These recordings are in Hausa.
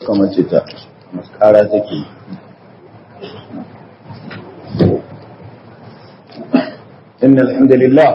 kamar ce ta maskara take إن الحمد لله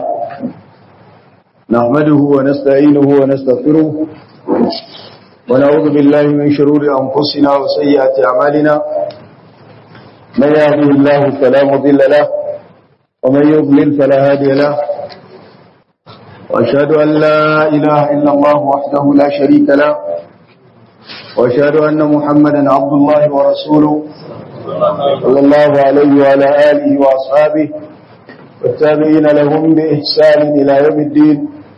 نحمده ونستعينه ونستغفره ونعوذ بالله من شرور أنفسنا وسيئات أعمالنا من يهده الله فلا مضل له ومن يضلل فلا هادي له وأشهد أن لا إله إلا الله وحده لا شريك له وأشهد أن محمدا عبد الله ورسوله صلى الله عليه وعلى آله وأصحابه والتابعين لهم بإحسان إلى يوم الدين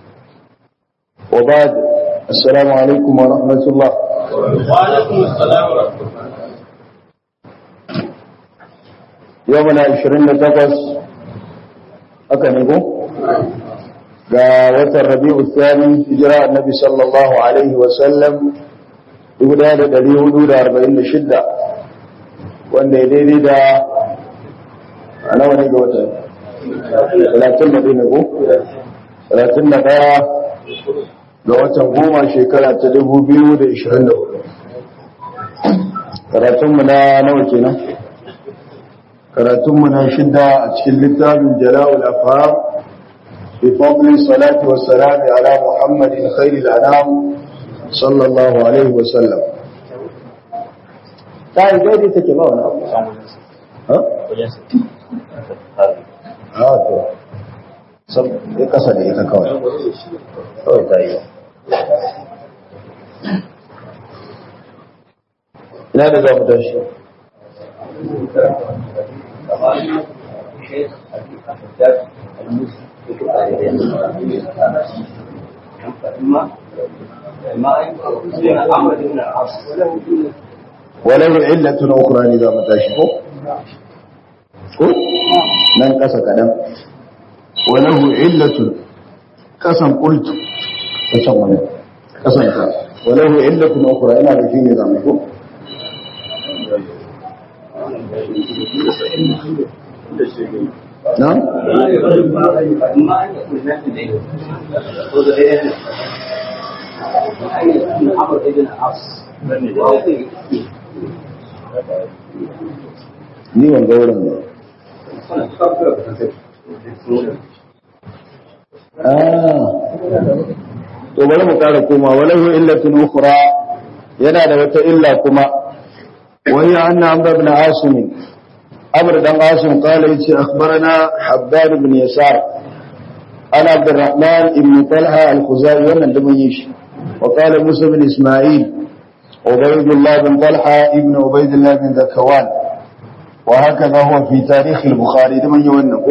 وبعد السلام عليكم ورحمة الله وعليكم السلام ورحمة الله. يومنا 28 أكنبو وتر ربيع الثاني هجرة النبي صلى الله عليه وسلم يقول هذا دليل حدود 40 شدة وأن يديد أنا وني قوتها 30 مدينة 31 ga watan goma shekara ta 2024 karatunmu na nawa kenan karatunmu na shidda a cikin littafin jala'ul afham fi fadli salati wa salami ala muhammadin khairil anam sallallahu alaihi wa sallam ta yi daidai take ba wani abu ha to sab ya kasa da ita kawai ta yi ina da za mu tashi walau illatun ukhra ne za mu tashi ko nan kasa kadan walau illatun kasan qultu kasan wani kasan ka walau illatun ukhra ina da shine zamu ko na ni wanga wurin ne to bari mu kara koma walahu illatun ukhra yana da wata illa kuma wani anna amr ibn asim amr dan asim qala yace akhbarana habban ibn yasar ana abdurrahman ibn talha al-khuzai wannan da mun yi shi wa qala musa ibn isma'il ubaydullah ibn talha ibn ubaydullah ibn zakawan وهكذا هو في تاريخ البخاري ده من يونقه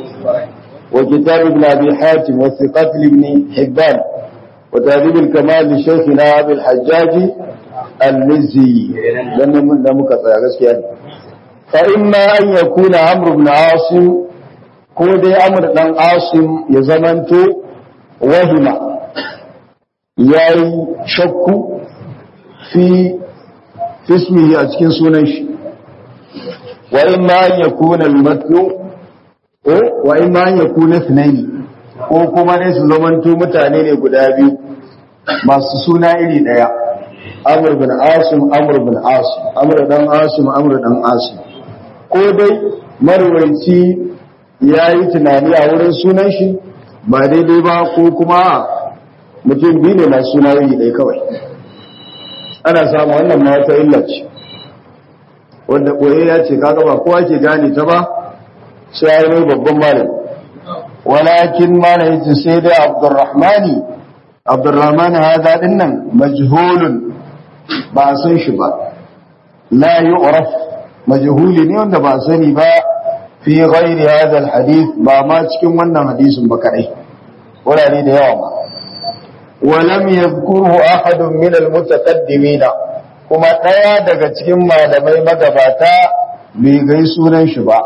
وكتاب ابن أبي حاتم والثقات لابن حبان وتهذيب الكمال لشيخنا أبي الحجاج المزي لم يكن فإما أن يكون عمرو بن عاصم كود عمرو بن عاصم يزمنت وهم ياي شك في اسمه أتكين سونيش وإما أن يكون المتن وإما أن يكون اثنين ko kuma ne su zamanto mutane ne guda biyu masu suna iri daya Amr bin Asim Amr dan Asim ko dai marwayi yayi tunani a wurin sunan shi ba daidai ba ko kuma mutum biyu ne masu suna iri daya kawai ana samu wannan ma wata illa ce wanda koye ya ce kaga ba kowa ke gane ta ba sai ya yi babban malami walakin malami ce sai dai abdurrahmani hada dinnan majhulun ba san shi ba la yu'raf majhuli ne wanda ba sani ba fi ghairi hada alhadith ba ma cikin wannan hadisin ba kadai wurare da yawa ma ولم يذكره أحد من المتقدمين kuma ɗaya daga cikin malamai magabata bai gai sunan shi ba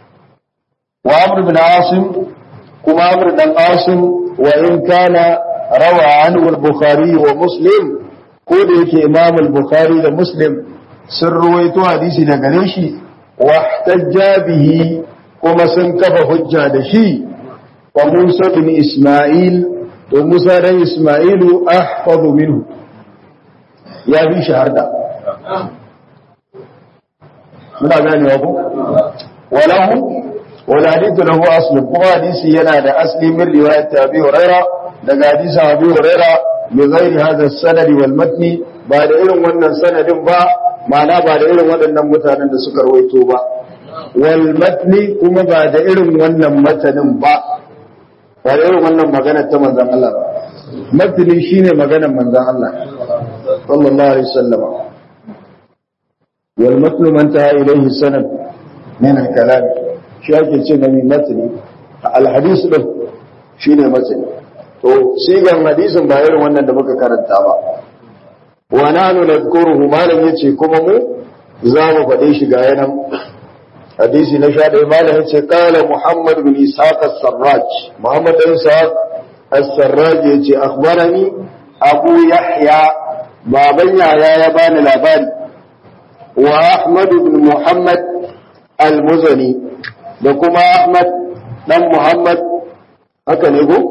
wa amr bin asim kuma amr dan asim wa in kana rawa anhu al-bukhari wa muslim ko da yake imam al-bukhari da muslim sun ruwaito hadisi daga gare shi wa ihtajja bihi kuma sun kafa hujja da shi wa musa bin isma'il to musa dan isma'ilu ahfazu minhu ya fi shaharda muna ganewa ko walahu wal hadithu lahu asl kuma hadisi yana da asli min riwayat Abi Hurairah daga hadisi Abi Hurairah bi ghairi hadha as-sanad wal matn ba da irin wannan sanadin ba ma'ana ba da irin waɗannan mutanen da suka rawaito ba wal matn kuma ba da irin wannan matanin ba ba da irin wannan magana ta manzon Allah ba matni shine maganar manzon Allah sallallahu alaihi wasallam wal matn man ta ilayhi sanad min al-kalam shi ake ce na matni al-hadith din shine matni to sigan hadisin ba irin wannan da muka karanta ba wa nanu nadkuruhu malam yace kuma mu za mu faɗe shi ga yanan hadisi na 11 malam yace qala Muhammad bin Ishaq as-Sarraj Muhammad bin Ishaq as-Sarraj yace akhbarani Abu Yahya baban Yahya ya bani labari wa Ahmad bin Muhammad al-Muzani da kuma Ahmad dan Muhammad haka ne ko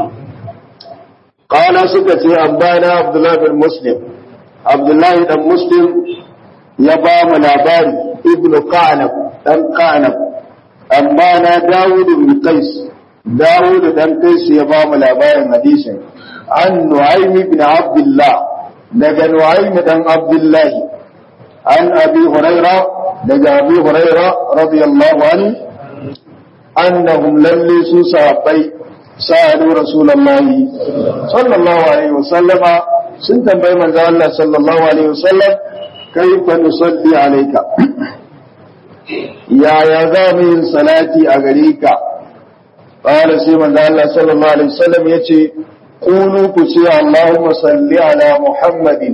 qala suka ce ambana Abdullah bin Muslim Abdullah dan Muslim ya ba mu labari ibn Qanab dan Qanab ambana Dawud bin Qais Dawud dan Qais ya ba mu labarin hadisin an Nu'aym ibn Abdullah daga Nu'aym dan Abdullah an Abi Hurairah daga Abi Hurairah radiyallahu anhu annahum lalli su sahabbai sa'alu rasulullahi sallallahu alaihi wasallam sun tambayi manzo Allah sallallahu alaihi wasallam kaifa nusalli alayka ya za mu yin salati a gare ka qala sai manzo Allah sallallahu alaihi wasallam yace qulu ku ce Allahumma salli ala Muhammadin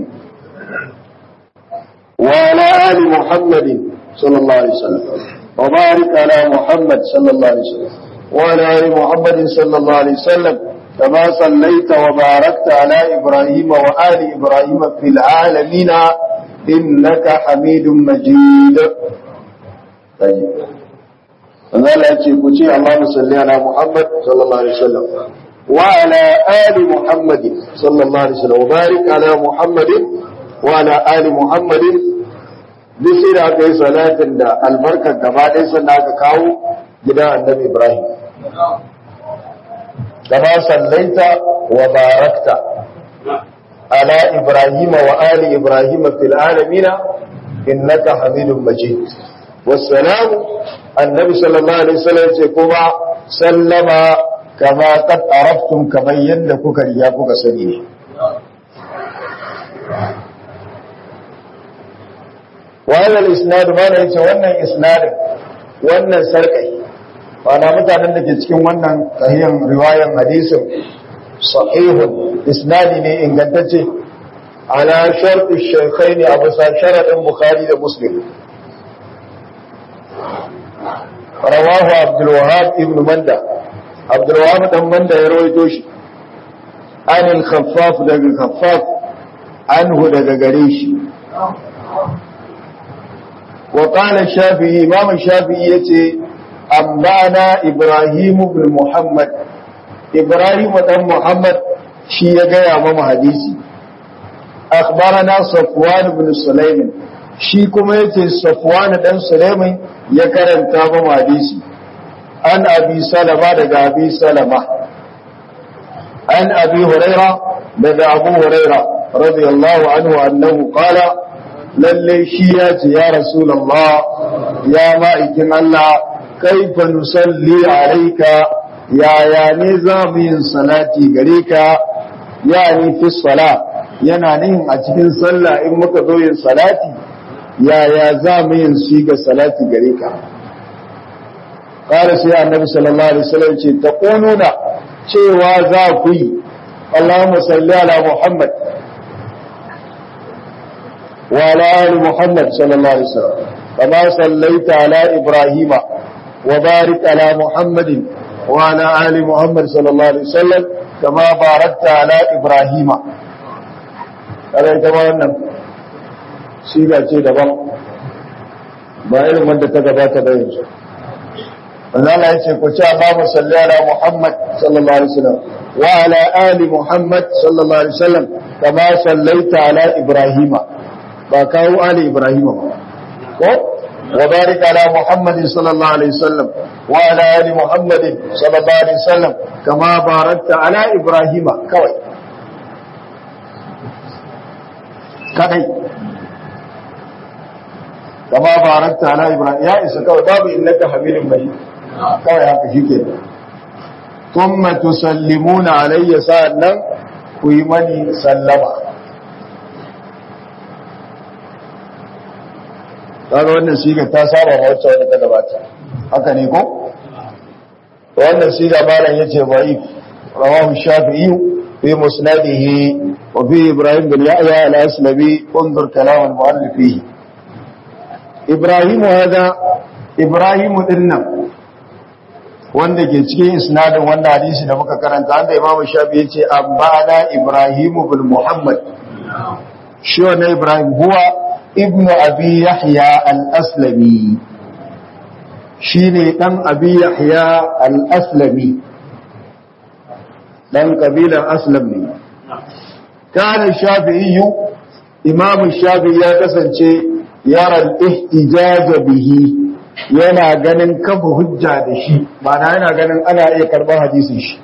wa ala ali Muhammadin sallallahu alaihi wasallam wa barik ala Muhammad sallallahu alaihi wasallam وعلى آل محمد صلى الله عليه وسلم كما صليت وباركت على إبراهيم وآل إبراهيم في العالمين إنك حميد مجيد طيب فذلك يقول اللهم صل على محمد صلى الله عليه وسلم وعلى آل محمد صلى الله عليه وسلم وبارك على محمد وعلى آل محمد بسيرة كي صلاة البركة كما ليس لك كاو جدا النبي إبراهيم كما صليت وباركت على إبراهيم وآل إبراهيم في العالمين إنك حميد مجيد والسلام النبي صلى الله عليه وسلم يقول سلم كما قد عرفتم كما يندكك رياكك سنين وهذا الإسناد ما نيجي وانا إسناد وانا سرقي وانا mutanen da ke cikin wannan sahihan riwayan hadisin sahihun isnadi ne ingantacce ala shart ash-shaykhain abu sharadin bukhari da muslim rawahu abdul wahhab ibn manda abdul wahhab dan manda ya rawaito shi an al-khaffaf daga khaffaf anhu daga gare shi wa qala shafi'i imam shafi'i yace أنبانا إبراهيم بن محمد إبراهيم بن محمد شي يا ماما حديثي أخبرنا صفوان بن سليم شي كما يتي صفوان بن سليم يكرم تابا حديثي عن أبي سلمة دقى أبي سلمة عن أبي هريرة دقى أبو هريرة رضي الله عنه أنه قال للي شيات يا رسول الله يا مائكم الله كيف نصلي عليك يا نظام صلاتي غريك يعني في الصلاة ينانين أتكين صلى إن مكذوين صلاتي يا زامين سيغ صلاتي غريك قال سيدنا النبي صلى الله عليه وسلم تقولون cewa za ku yi Allahumma salli ala Muhammad wa ala ali Muhammad sallallahu alaihi wasallam kama sallaita ala Ibrahim وبارك على محمد وعلى آل محمد صلى الله عليه وسلم كما باركت على إبراهيم هذا يتوانا سيدة daban ba irin wanda ta gabata da yanzu wanda Allah ya ce ku ci Allahumma salli ala Muhammad sallallahu alaihi wasallam wa ala ali Muhammad sallallahu alaihi wasallam kama sallaita ala Ibrahim ba kawo ali ibrahim ba ko wa barik ala muhammadin sallallahu alaihi wasallam wa ala ali muhammadin sallallahu alaihi wasallam kama barakta ala ibrahim kawai kadai kama barakta ala ibrahim ya isa kawai babu innaka hamidun majid kawai haka shike thumma tusallimuna alayya sa'annan ku yi mani sallama kaga wannan siga ta saba ma wacce wadda ta gabata haka ne ko wannan siga malam yace bai rawahu shafi'i fi musnadihi wa fi ibrahim bin yahya al-aslabi unzur kalam al-muallif fihi ibrahim hada ibrahim dinnan wanda ke cikin isnadin wannan hadisi da muka karanta anda imam shafi'i yace abana ibrahim bin muhammad shi wannan ibrahim huwa ibnu abi yahya al-aslami shine dan abi yahya al-aslami dan kabilar aslam ne kana shafi'i imam shafi'i ya kasance yara al-ihtijaj bihi yana ganin kafa hujja da shi ma'ana yana ganin ana iya karban hadisin shi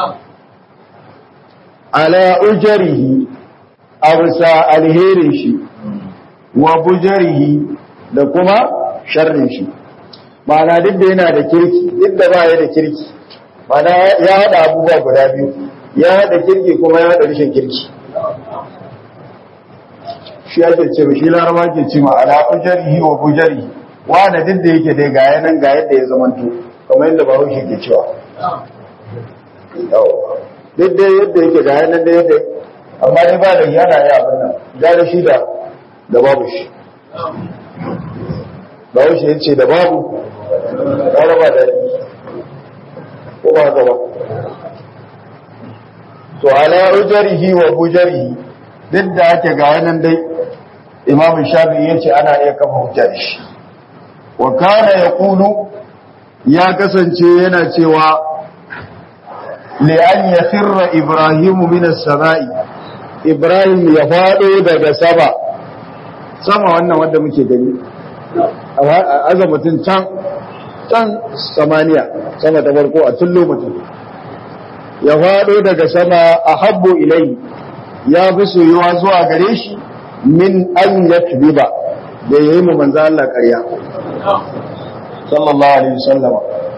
ala ujrihi absa alherin shi wa bujarihi da kuma sharrin shi ma'ana duk da yana da kirki duk da baya da kirki ma'ana ya hada abubuwa guda biyu ya hada kirki kuma ya hada rashin kirki shi ake ce shi laraba ke ce ma'ana bujarihi wa bujarihi wanda duk da yake dai ga yanan ga yadda ya zamanto kamar yadda bahaushe ke cewa duk da yadda yake ga yanan da yadda amma dai ba da yana yi abin nan gara shi da babu shi babu shi yace da babu raba da ko ba gaba to ala ujarihi wa bujarihi duk da ake ga wannan dai imam shafi'i yace ana iya kafa hujja da shi wa kana yaqulu ya kasance yana cewa li an yakhirra ibrahim min as-sama'i ibrahim ya fado daga sama wannan wanda muke gani a mutum can samaniya sama ta farko a tullo mutum ya faɗo daga sama a habbo ilai ya fi soyuwa zuwa gare shi min an ya ba da ya yi mu manza Allah ƙarya sallallahu alaihi wasallama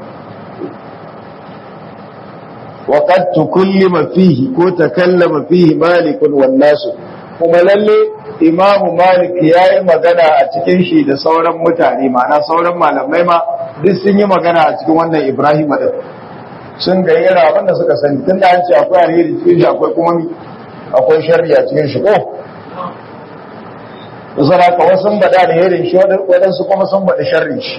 wa qad tukallima fihi ko takallama fihi malikun wan nasu kuma lalle imamu malik ya yi magana a cikin shi da sauran mutane ma'ana sauran malamai ma duk sun yi magana a cikin wannan ibrahim da sun ga yana abin da suka sani tun da an ce akwai alheri cikin shi akwai kuma akwai sharri a cikin shi ko da saraka wasu sun bada alherin shi waɗansu kuma sun bada sharrin shi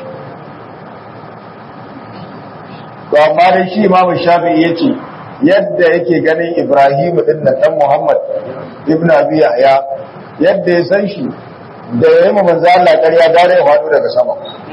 to amma dai shi imamu shafi'i ya ce yadda yake ganin ibrahim din na dan muhammad ibn abi yahya yadda ya san shi da ya yi ma manzo Allah ƙarya gare ya faɗo daga sama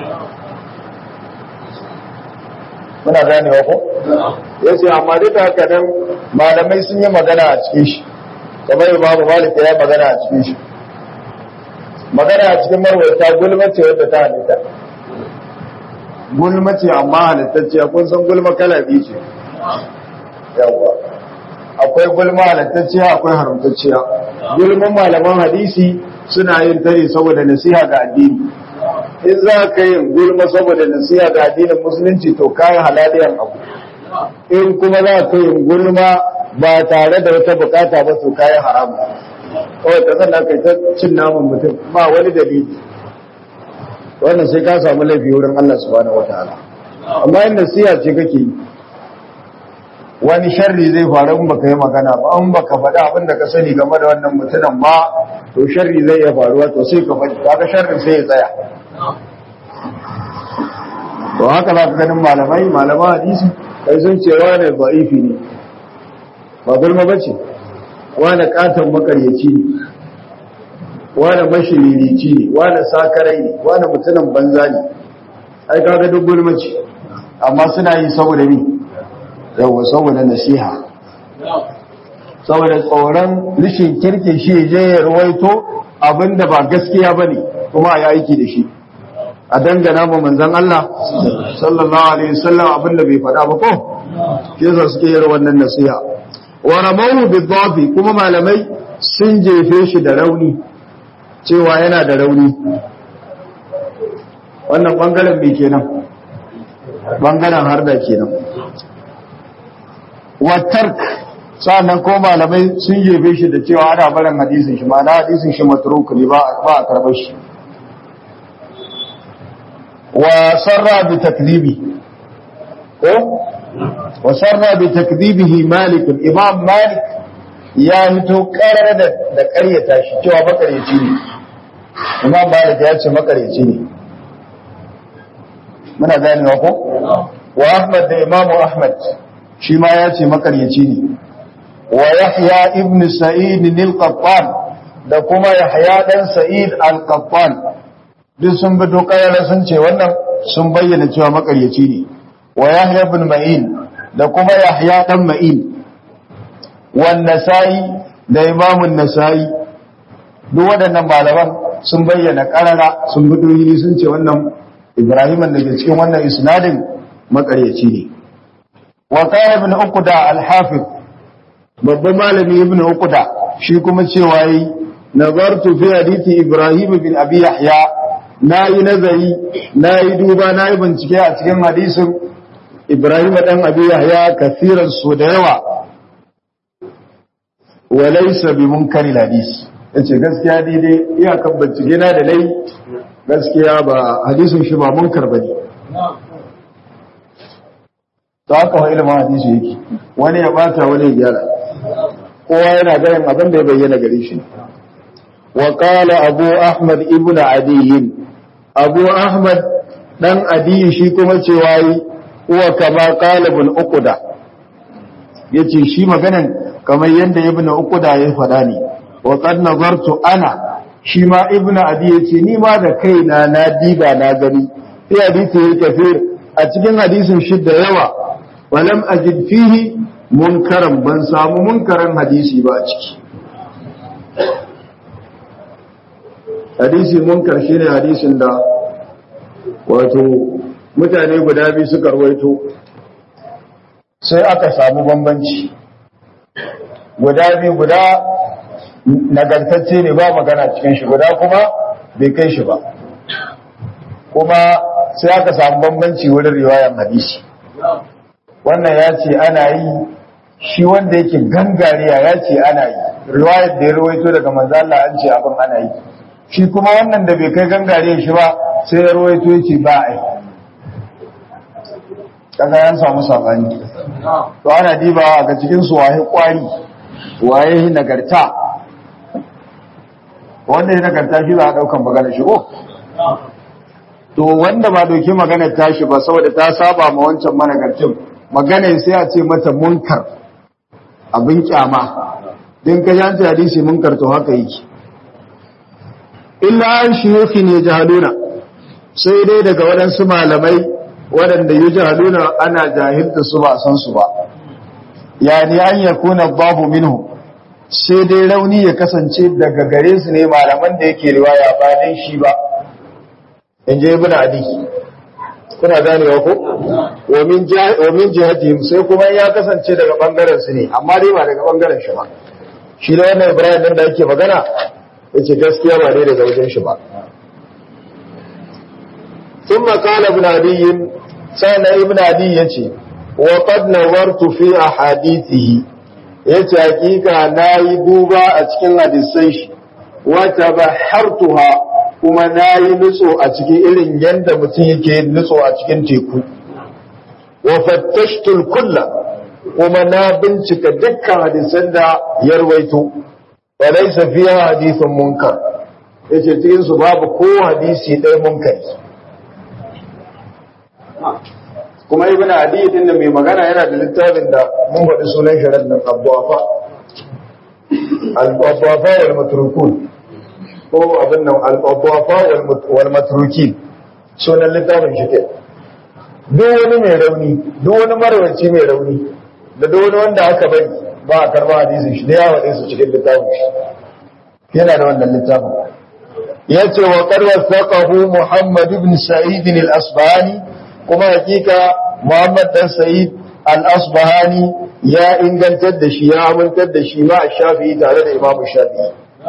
muna ganewa ko yace amma duk da haka nan malamai sun yi magana a cikin shi kamar Imam Malik ya yi magana a cikin shi magana a cikin marwata gulma ce wadda ta halitta gulma ce amma halittacciya kun san gulma kala biyu ce yawa akwai gulma halittacciya akwai haramtacciya gulman malaman hadisi suna yin tare saboda nasiha ga addini in za ka yin gulma saboda nasiha ga addinin musulunci to kayan halaliyan abu in kuma za ka yin gulma ba tare da wata bukata ba to kayan haramu kawai ka sanna kai ta cin naman mutum ba wani dalili wannan sai ka samu laifi wurin Allah subhanahu wataala amma in nasiha ce kake yi wani sharri zai faru in baka yi magana ba in baka faɗa abin da ka sani game da wannan mutumin ba to sharri zai iya faruwa to sai ka faɗi kaga sharrin sai ya tsaya to haka za ka ganin malaman hadisi kai sun ce wani da'ifi ne ba gulma bace wani katon makaryaci ne wani mashiririci ne wani sakarai ne wani mutumin banza ne ai kaga duk gulma ce amma suna yi saboda ni yawa saboda nasiha saboda tsoron rishin kirki shi je ya ruwaito abinda ba gaskiya bane kuma a yi aiki da shi a dangana mu manzon Allah sallallahu alaihi wasallam abinda bai faɗa ba ko yasa suke yin wannan nasiha wa ramahu bidhafi kuma malamai sun jefe shi da rauni cewa yana da rauni wannan bangaren bai kenan bangaren harda kenan wa tark sannan ko malamai sun jefe shi da cewa ana barin hadisin shi ma'ana hadisin shi matruk ne ba a karbar shi wa sarra bi takdibi ko wa sarra bi takdibihi malik imam malik ya hito karar da ƙaryata shi cewa makaryaci ne imam malik ya ce makaryaci ne muna ganewa ko wa ahmad da imam ahmad shi ma ya ce makaryaci ne wa yahya ibn sa'id al-qattan da kuma yahya dan sa'id al-qattan duk sun bi dokar sun ce wannan sun bayyana cewa makaryaci ne wa yahya ibn ma'in da kuma yahya dan ma'in wan nasa'i da imam an-nasa'i duk waɗannan malaman sun bayyana karara sun bi doyi sun ce wannan ibrahim da ke cikin wannan isnadin makaryaci ne wa qala ibn uqda al-hafiz babban malami ibn uqda shi kuma cewa yi nazartu fi hadithi ibrahim bin abi yahya nayi nazari nayi duba nayi bincike a cikin hadisin ibrahim dan abi yahya kasiran su da yawa wa laysa bi munkari hadis yace gaskiya daidai iyakan bincike na da nayi gaskiya ba hadisin shi ba munkar bane ta haka wa ilimin hadisi yake wani ya bata wani ya gyara kowa yana ganin abin da ya bayyana gare shi wa qala abu ahmad ibn adi abu ahmad dan adi shi kuma cewa yi huwa kama qala ibn uqda yace shi maganan kamar yanda ibn uqda ya faɗa ne wa qad nazartu ana shi ma ibn adi yace ni ma da kaina na diba na gani fi hadisi kafir a cikin hadisin shi da yawa walam ajid fihi munkaran ban samu munkaran hadisi ba a ciki hadisi munkar shine hadisin da wato mutane guda biyu suka rawaito sai aka samu bambanci guda biyu guda nagartacce ne ba magana cikin shi guda kuma bai kai shi ba kuma sai aka samu bambanci wurin riwayan hadisi wannan ya ce ana yi shi wanda yake gangariya ya ce ana yi riwayar da ya rawaito daga manzo Allah an ce abin ana yi shi kuma wannan da bai kai gangariya shi ba sai ya rawaito ya ce ba ai kaga yan samu sabani to ana dibawa ga cikin su waye kwari waye nagarta wanda ya nagarta shi za a daukan magana shi ko to wanda ba doki magana tashi ba saboda ta saba ma wancan managarcin magana sai a ce mata munkar abin kyama din ka yanci hadisi munkar to haka yake illa an shiyuki ne jahaluna sai dai daga waɗansu malamai waɗanda yi jahaluna ana jahilta su ba san su ba yani an yakuna babu minhu sai dai rauni ya kasance daga gare su ne malaman da yake riwaya ba dan shi ba in je ibn adi kuna ganewa ko wa min jihatihim sai kuma ya kasance daga bangaren su ne amma dai ba daga bangaren shi ba shi da wannan ibrahim din da yake magana yace gaskiya ba dai daga wajen shi ba thumma qala ibn adi sana ibn adi yace wa qad nawartu fi ahadithihi yace hakika nayi duba a cikin hadisan shi wa tabahartuha kuma na yi nutso a cikin irin yadda mutum yake nutso a cikin teku wa fattashtul kulla kuma na bincika dukkan hadisan da ya rawaito wa laysa fiha hadithun munkar yace cikin su babu ko hadisi ɗaya munkari kuma ibn adi din da mai magana yana da littafin da mun faɗi sunan shi ran Abdu'afa al-Abdu'afa wal matrukun ko abin nan al-Abdu'afa wal matrukin sunan littafin shi ke duk wani mai rauni duk wani marwaci mai rauni da duk wani wanda aka bari ba a karba hadisin shi da yawa ɗin su cikin littafin shi yana da wannan littafin yace wa qad wasaqahu Muhammad ibn Sa'id al-Asbahani kuma hakika Muhammad dan Sa'id al-Asbahani ya ingantar da shi ya amintar da shi ma Shafi'i tare da Imam Shafi'i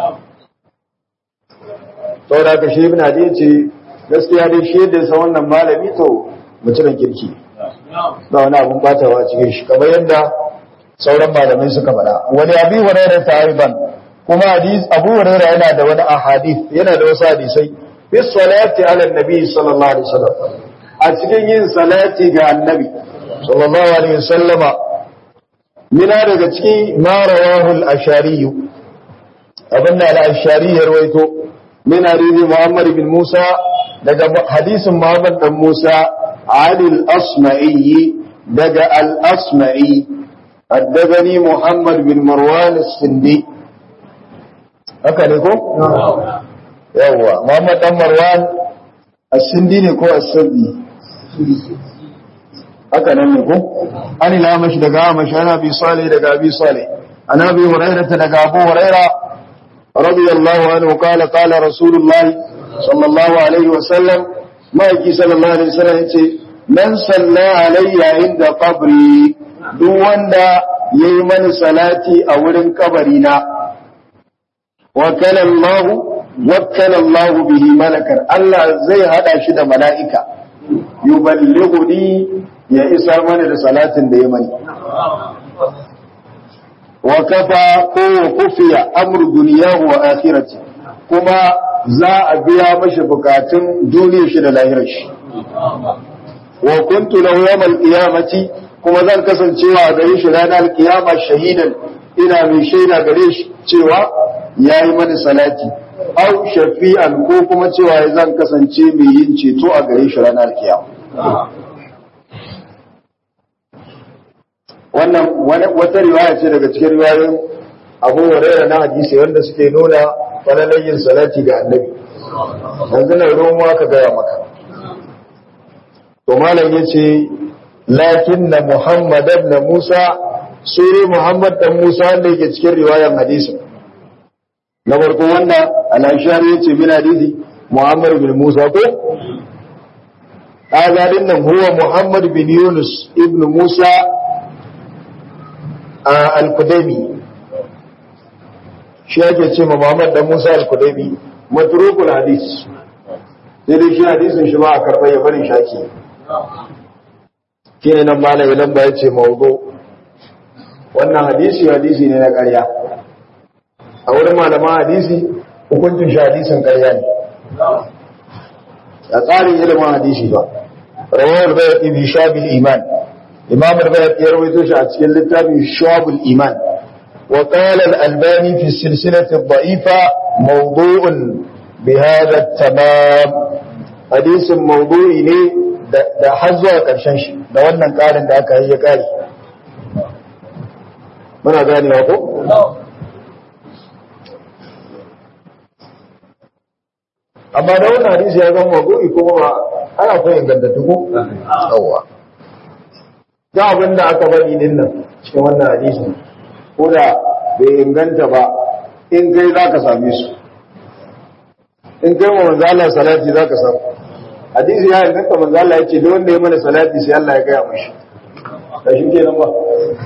to da ka shi ibn Adi ce gaskiya dai shi da sa wannan malami to mutumin kirki ba wani abun batawa cikin shi kamar yadda sauran malamai suka faɗa wani abi hurairah tariban kuma hadis Abu Hurairah yana da wani ahadith yana da wasu hadisai fi salati ala nabi sallallahu alaihi wasallam a cikin yin salati ga annabi sallallahu alaihi wasallama mina daga cikin ma rawahu al-ashari abinda al-ashari ya rawaito min hadisi Muhammad bin Musa daga hadisin Muhammad dan Musa al-Asma'i daga al-Asma'i haddathani Muhammad bin Marwan as-Sindi haka ne ko? yawwa Muhammad dan Marwan as-Sindi ne ko as-Sindi haka nan ne ko? an ilamashi daga amashi ana bi salih daga abi salih ana bi hurairah daga abu hurairah radiyallahu anhu qala qala rasulullah sallallahu alaihi wasallam ma yaki sallallahu alaihi wasallam yace man salla alayya inda qabri duk wanda yayi mani salati a wurin kabari na وكل الله به ملكا الله زي هذا شي da malaika yuballighuni ya isa mana da salatin da ya mani wa kafa ko kufiya amru dunyahu wa akhirati kuma za a biya mashi bukatun duniyar shi da lahirar shi wa kuntu lahu yawmal qiyamati kuma zan kasancewa gare shi ranar kiyama shahidan ina mai shaida gare shi cewa ya yi mani salati au shafi'an ko kuma cewa zan kasance mai yin ceto a gare shi ranar kiyama wannan wata riwaya ce daga cikin riwayoyin Abu Hurairah na hadisi wanda suke nuna falalar yin salati ga annabi yanzu na ruwan ka gaya maka to malam yace lakinna Muhammad ibn Musa sura Muhammad dan Musa wanda yake cikin riwayar hadisin na farko wannan al-Ashari yace min hadisi Muhammad bin Musa ko azadin nan huwa Muhammad bin Yunus ibn Musa al-Qudaymi shi yake ce ma Muhammad dan Musa al-Qudaymi matrukul hadis sai dai shi hadisin shi ba a karɓar ya bari shaki kine nan malami nan ba yace mawdu wannan hadisi ne na ƙarya a wurin malaman hadisi hukuncin shi hadisin ƙarya ne a tsarin ilimin hadisi ba rawar bayat bi shabil iman imam al-bayat ya rawaito shi a cikin littafin shabul iman wa qala al-albani fi silsilati ad-da'ifa mawdu'un bi hadha at-tamam hadisin mawdu'i ne da har zuwa ƙarshen shi da wannan ƙarin da aka yi ya ƙari muna ganewa ko amma da wannan hadisi ya zama mawdu'i kuma ba ana koyi ingantattu ko yawa ga abin da aka bari din nan cikin wannan hadisi ko da bai inganta ba in kai za ka same su in kai wa manzo Allah salati za ka samu hadisi ya inganta manzo Allah ya ce duk wanda ya mana salati sai Allah ya gaya mashi da shi kenan ba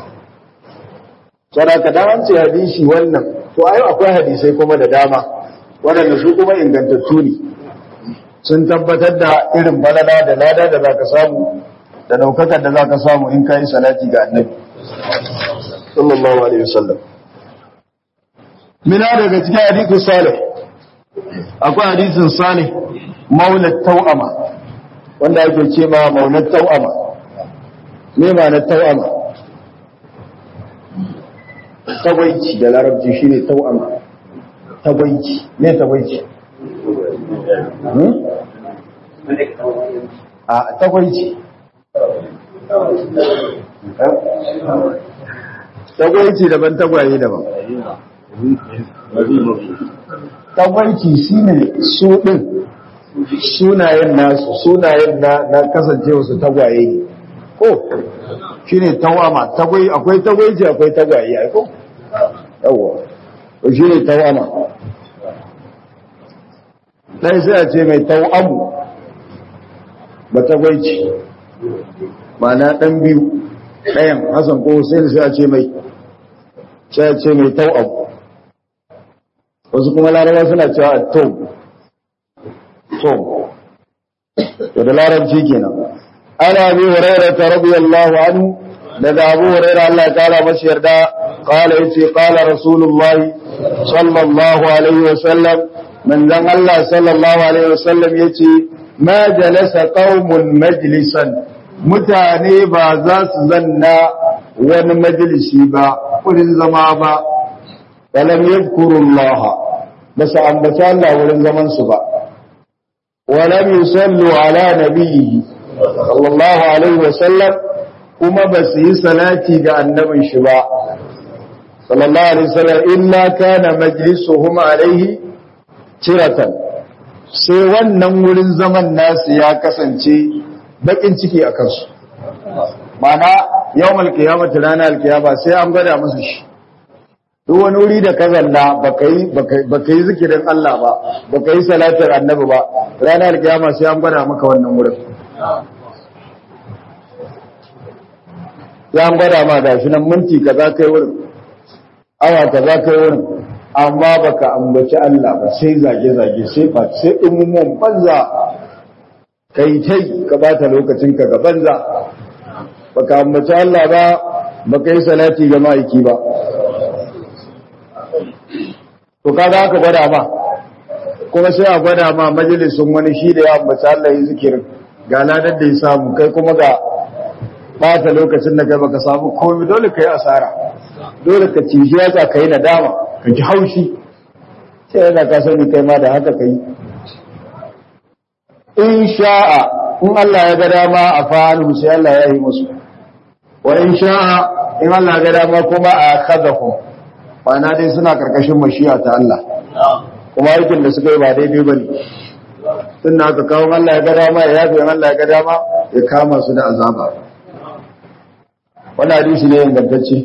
sadaka da an ce hadisi wannan to ayo akwai hadisai kuma da dama waɗanda su kuma ingantattu ne sun tabbatar da irin balala da lada da za ka samu da daukakar da za ka samu in ka yi salati ga annabi sallallahu alaihi wasallam mina daga cikin hadithu salih akwai hadithin salih maulat tau'ama wanda ake ce ma maulat tau'ama me ma na tau'ama tagwaici da larabci shine tau'ama tagwaici ne tagwaici a tagwaici tagwaici daban tagwaye daban tagwaici shine su din sunayen nasu sunayen na kasancewa su tagwaye ne ko shine tawama tagwai akwai tagwaici akwai tagwaye ai ko yawa to shine tawama ɗaya sai a ce mai tau'amu ba ta gwaici ma'ana ɗan biyu ɗayan Hassan ko Hussein sai a ce mai tau'amu. Wasu kuma larabawa suna cewa to da larabci kenan. Ana Abi Hurairah radiyallahu anhu daga Abu Hurairah Allah ya kara masa yarda qala yace qala Rasulullahi sallallahu alaihi wasallam manzon Allah sallallahu alaihi wasallam yace ma jalasa qaumun majlisan mutane ba za su zanna wani majalisi ba wurin zama ba walam yadhkurullah bas ambata Allah wurin zaman su ba walam yusallu ala nabiyhi sallallahu alaihi wasallam kuma ba su yi salati ga annabin shi ba sallallahu alaihi wasallam illa kana majlisuhum alaihi tiratan sai wannan wurin zaman nasu ya kasance bakin ciki a kansu mana yawmal qiyamati ranar alkiyama sai an gwada musu shi duk wani wuri da ka zanna baka yi zikirin Allah ba baka yi salatin annabi ba ranar alkiyama sai an gwada maka wannan wurin ya gwada ma da shi nan minti kaza kai wurin awa kaza kai wurin amma baka ambaci Allah ba sai zage-zage sai umumin banza kai ka bata lokacin ka ga banza baka ambaci Allah ba baka yi salati ga ma'aiki ba to kaga aka gwada ma kuma sai a gwada ma majalisun wani shi da ya ambaci Allah yi zikirin ga ladar da ya samu kai kuma ga bata lokacin da kai baka samu komai dole kai asara dole ka ci shi yasa kai nadama ka ji haushi sai yana ka sani kai ma da haka kai in sha'a in Allah ya ga dama a fa'alu sai Allah ya yi musu wa in sha'a in Allah ya ga dama kuma a akhadahu ma'ana dai suna karkashin mashiya ta Allah kuma aikin da suka yi ba daidai bane tunda aka kawo Allah ya ga dama ya yafi Allah ya ga dama ya kama su da azaba wannan hadisi ne ingantacce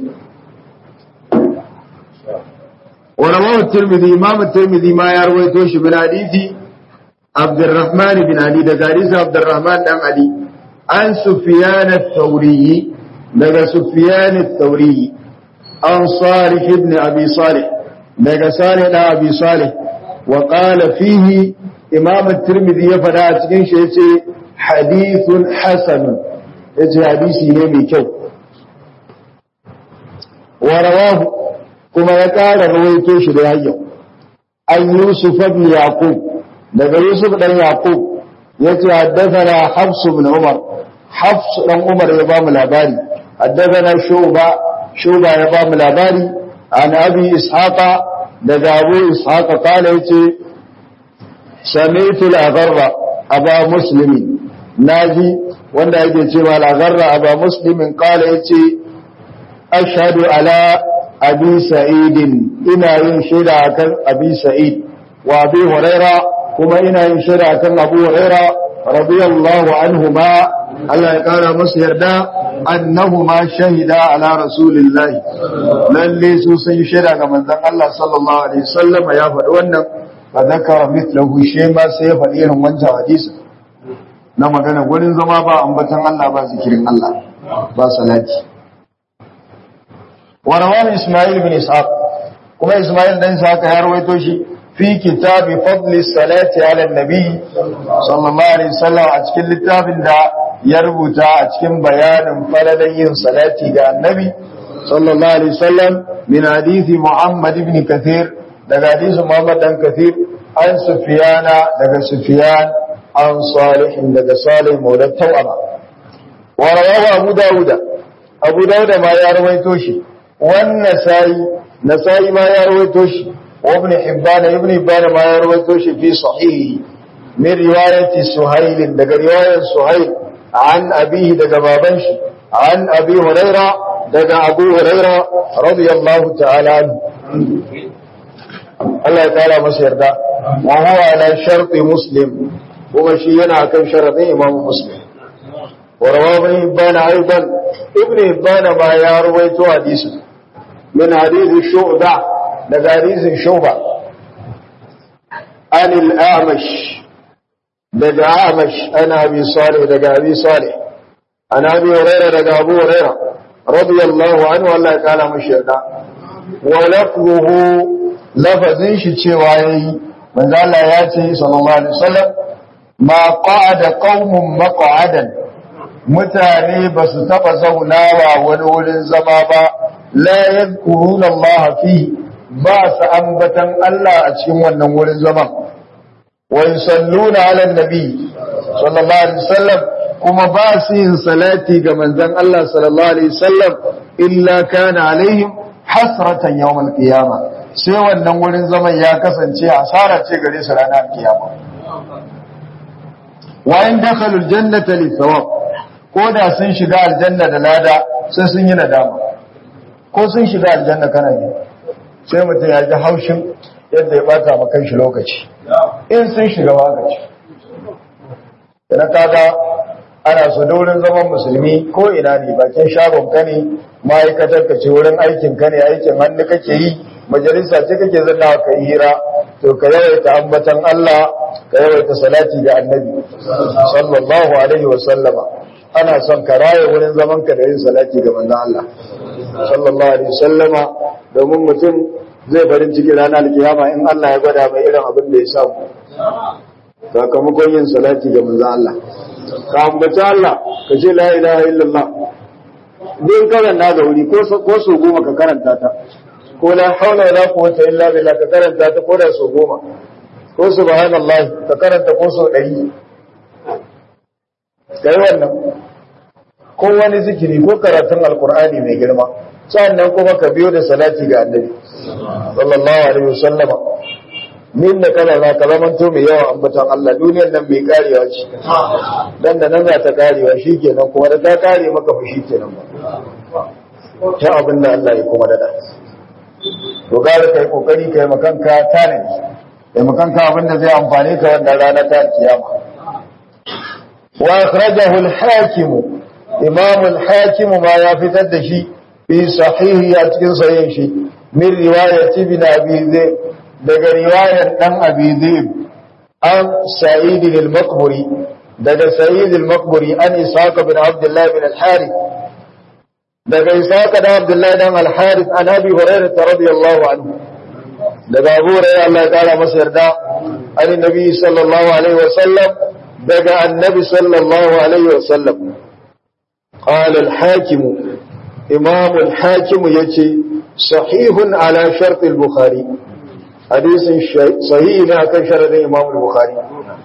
wa rawahu at-Tirmidhi imam at-Tirmidhi ma ya rawaito shi bin hadisi Abdurrahman bin Ali daga hadisi Abdurrahman dan Ali an Sufyan ath-Thawri daga Sufyan ath-Thawri an Salih ibn Abi Salih daga Salih da Abi Salih wa qala fihi imam at-Tirmidhi ya fada a cikin shi yace hadithun hasan yace hadisi ne mai kyau wa rawahu kuma ya kara rawaito shi da hayyo an Yusuf ibn Yaqub daga Yusuf dan Yaqub yace haddathana Hafs ibn Umar Hafs dan Umar ya ba mu labari haddathana Shuba ya ba mu labari an Abi Ishaqa daga Abu Ishaqa kala yace sami'tu al-Agharra Aba Muslimin naji wanda yake cewa al-Agharra Aba Muslimin kala yace ashhadu ala Abi Sa'id ina yin shaida akan Abi Sa'id wa Abi Hurairah kuma ina yin shaida kan Abu Huraira radiyallahu anhuma Allah ya kara musu yarda annahuma shahida ala rasulillahi lalle su sun yi shaida ga manzon Allah sallallahu alaihi wasallam ya faɗi wannan fa zakara mithlahu shayma sai ya faɗi irin wancan hadisi na magana gurin zama ba ambatan Allah ba zikirin Allah ba salati wa rawahu Isma'il ibn Ishaq kuma Isma'il dan Ishaq ya rawaito shi في كتاب فضل الصلاة على النبي صلى الله عليه وسلم أتكلم الكتاب دا يربط أتكلم بيان فلدي صلاة على النبي صلى الله عليه وسلم من حديث محمد بن كثير دا حديث محمد بن كثير عن سفيان دا سفيان عن صالح دا صالح مولى التوأمة ورواه أبو داود ما يرويتوشي والنسائي ما يرويتوشي وابن حبان ما يرويتوش في صحيحه من رواية سهيل دقى رواية سهيل عن أبيه دقى بابنش عن أبي هريرة دقى أبو هريرة رضي الله تعالى عنه الله تعالى مسير دا وهو على شرط مسلم ومشينا كم شرط إمام مسلم ورواه ابن حبان أيضا ابن حبان ما يرويتو حديث من حديث الشعبة daga hadisin Shuba anil a'mash daga a'mash ana abi salih daga abi salih ana abi hurairah daga abu hurairah radiyallahu anhu Allah ya kala mashi yarda wa lafzuhu lafazin shi cewa yayi manzo Allah ya ce sallallahu alaihi wasallam ma qa'ada qaumun maq'adan mutane ba su taba zaunawa wani wurin zama ba la yadhkuruna Allah fi ba su ambatan Allah a cikin wannan wurin zaman wa yusalluna ala nabi sallallahu alaihi wasallam kuma ba su yin salati ga manzon Allah sallallahu alaihi wasallam illa kana alaihim hasratan yawmal qiyamah sai wannan wurin zaman ya kasance asara ce gare su ranar kiyama wa in dakhalu aljannata lithawab ko da sun shiga aljanna da lada sai sun yi nadama ko sun shiga aljanna kana ne sai mutum ya ji haushin yadda ya bata ma kanshi lokaci in sun shiga magaci idan kaga ana so da wurin zaman musulmi ko ina ne bakin shagon ka ne ma'aikatar ka ce wurin aikin ka ne aikin hannu kake yi majalisa ce kake zanna ka yi hira to ka yawaita ambatan Allah ka yawaita salati ga annabi sallallahu alaihi wa sallama ana son ka raye wurin zaman ka da yin salati ga manzon Allah sallallahu alaihi wa sallama domin mutum zai farin ciki ranar kiyama in Allah ya gwada mai irin abin da ya samu sakamakon yin salati ga manzon Allah ka ambata Allah ka ce la ilaha illallah din karanta da wuri ko so goma ka karanta ta ko la haula wala quwwata illa billah ka karanta ta ko da so goma ko subhanallah ka karanta ko so 100 kai wannan ko wani zikiri ko karatun alqur'ani mai girma sannan kuma ka biyo da salati ga annabi sallallahu alaihi wasallama min da kana za ka zama to mai yawan ambatan Allah duniyar nan mai karewa ce dan da nan za ta karewa shikenan kuma da ta kare maka fa shikenan ba ta abin da Allah ya kuma dada to ga kai kokari kai makanka tanadi kai makanka abin da zai amfane ka wannan rana ta kiyama wa akhrajahu al-hakim imam al-hakim ma ya fitar da shi fi sahihi a cikin sahihin shi min riwayat ibn abi zayd daga riwayar dan abi zayd an sa'id al-maqburi daga sa'id al-maqburi an ishaq bin abdullah bin al-harith daga ishaq da abdullah dan al-harith an abi hurairah radiyallahu anhu daga abu hurairah Allah ya kara masa yarda annabi sallallahu alaihi wasallam daga annabi sallallahu alaihi wasallam qala al-hakim imam al-hakim yace sahihun ala shart al-bukhari hadisin sahih ne akan sharadin imam al-bukhari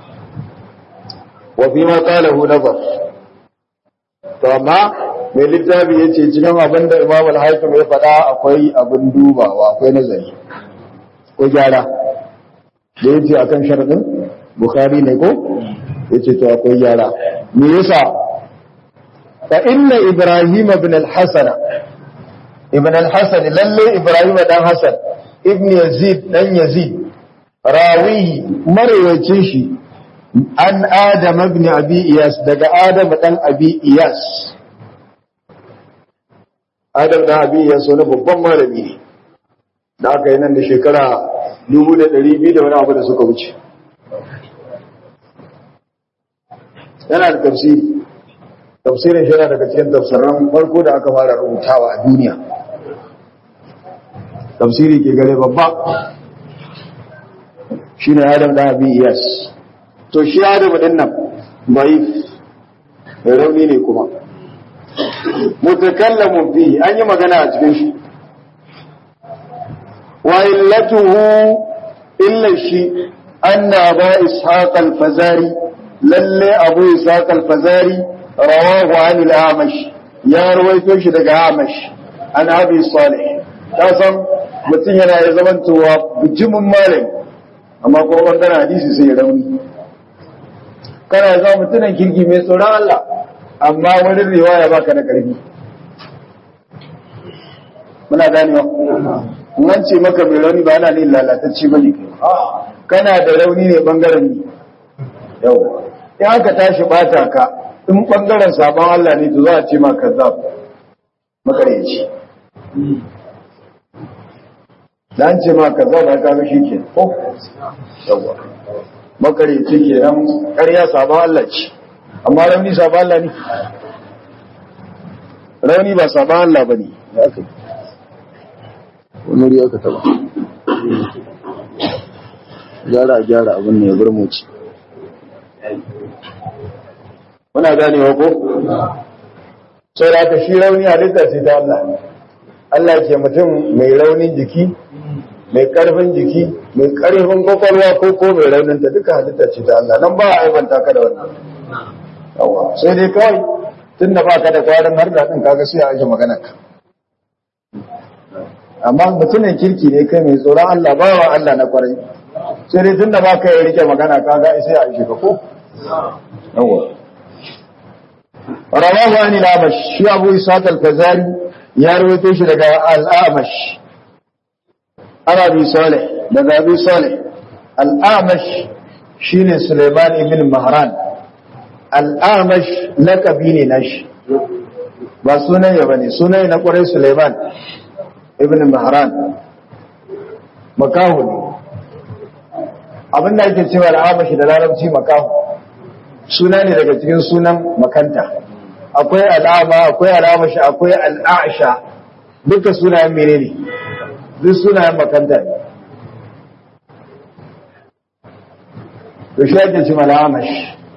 wa bima qalahu nazar to amma mai littafi yace cikin abinda imam al-hakim ya faɗa akwai abin dubawa akwai nazari ko gyara da yace akan sharadin bukhari ne ko yace to akwai gyara me yasa fa inna ibrahim ibn al-hasan lalle ibrahim dan hasan ibn yazid dan yazid rawihi marwayacin shi an adam ibn abi iyas daga adam dan abi iyas adam dan abi iyas wani babban malami ne da aka yi nan da shekara 2200 da wani abu da suka wuce yana da tafsirin shi yana daga cikin tafsirin farko da aka fara rubutawa a duniya tafsiri ke gare babba shi ne adam da abi iyas to shi adam din nan baif mai rauni ne kuma mutakallamun fi an yi magana a cikin shi wa illatuhu illa shi anna ba ishaq al-fazari lalle abu ishaq al-fazari rawahu an al-amash ya rawaito shi daga amash an abi salih kasan mutum yana ya zamantowa bijimin malami amma kuma bangaren hadisi sai rauni kana zama mutumin kirki mai tsoron Allah amma wani riwaya baka da karfi muna ganewa nan ce maka mai rauni ba ana ne lalatacci bane kana da rauni ne bangaren ni yau in aka tashi bata ka in bangaren sabon Allah ne to za a ce ma kazzab makareci dan ce ma kaza ba ka ga shike ko yawa makareci kenan ƙarya sabon Allah ce amma rauni sabon Allah ne rauni ba sabon Allah bane ya aka wani wuri aka taba gyara abin ne ya bar mu ci muna ganewa ko sai da aka shi rauni halitta ce ta Allah Allah ke mutum mai raunin jiki mai karfin jiki mai karfin kwakwalwa ko mai raunin ta duka halitta ce ta Allah nan ba a aibanta ka da wannan yawa sai dai kawai tun da baka da kwarin har da din kaga sai a aje maganar ka amma mutumin kirki ne kai mai tsoron Allah ba wa Allah na kwarai sai dai tun da baka yi rike magana kaga sai a aje ka ko yawa rawahu an al-amash shi Abu Ishaq al-Fazari ya rawaito shi daga al-amash Arabi Salih daga Abi Salih al-amash shine Sulaiman ibn Mahran al-amash laqabi ne nashi ba sunan ya bane sunan na kwarai Sulaiman ibn Mahran makahu ne abinda yake cewa al-amash da larabci makahu suna ne daga cikin sunan makanta akwai al'ama akwai al'amashi akwai al'asha duka sunayen menene duk sunayen makanta ne to shi ake cewa al'amash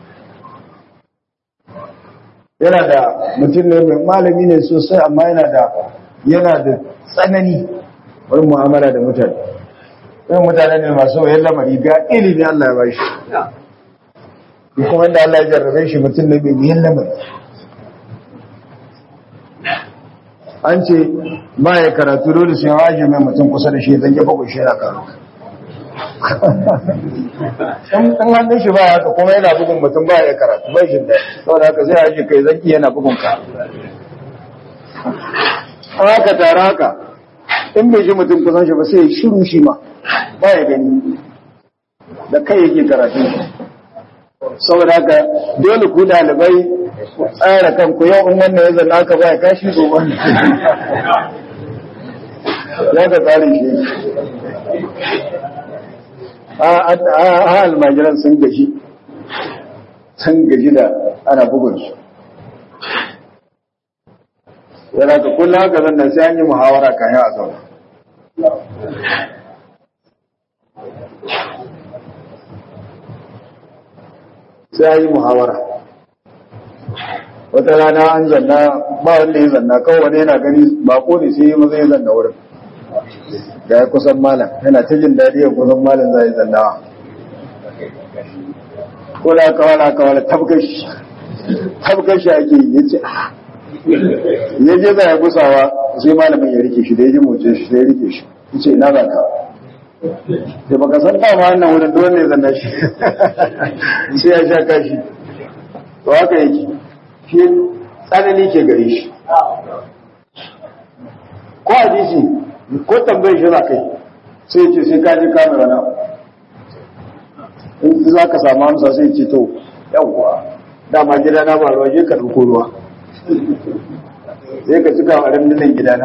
yana da mutum ne mai malami ne sosai amma yana da tsanani wurin mu'amala da mutane irin mutane ne masu wayan lamari ga ilimi Allah ya bashi kuma inda Allah ya jarrabe shi mutum ne mai biyan lamari an ce ba ya karatu dole sai waje mai mutum kusa da shi zan gefa kushe na karu in hannun shi ba haka kuma yana bugun mutum ba ya karatu bai shi da saboda haka zai haji kai zanki yana bugun ka haka tare haka in bai ji mutum kusan shi ba sai ya shiru shi ma ba ya gani da kai yake karatu saboda haka dole ku dalibai tsara kanku yau in wannan ya zanna aka baya kashi gobe ya ka tsari shi a almajiran sun gaji da ana bugun su yana ka kullum haka zanna sai an yi muhawara kayan a zauna sai yi muhawara wata rana an zanna ba wanda ya zanna kawai wani yana gani bako ne sai yi maza ya zanna wurin ga ya kusan malam yana ta jin daɗi ya kusan malam za yi zannawa ko da kawala tabkashi ake yi ya ce ya je za ya gusawa sai malamin ya rike shi da ya ji moce shi sai ya rike shi ya ce ina za ka da baka san dama wannan wurin dole ne zanna shi sai ya sha kashi to haka yake shi tsanani ke gare shi ko hadisi ko tambayar shi za kai sai ce sai ka je ka mai wani in za ka samu amsa sai ce to yawwa dama gidana ba ruwa je ka ɗauko ruwa sai ka cika wa randunan gidana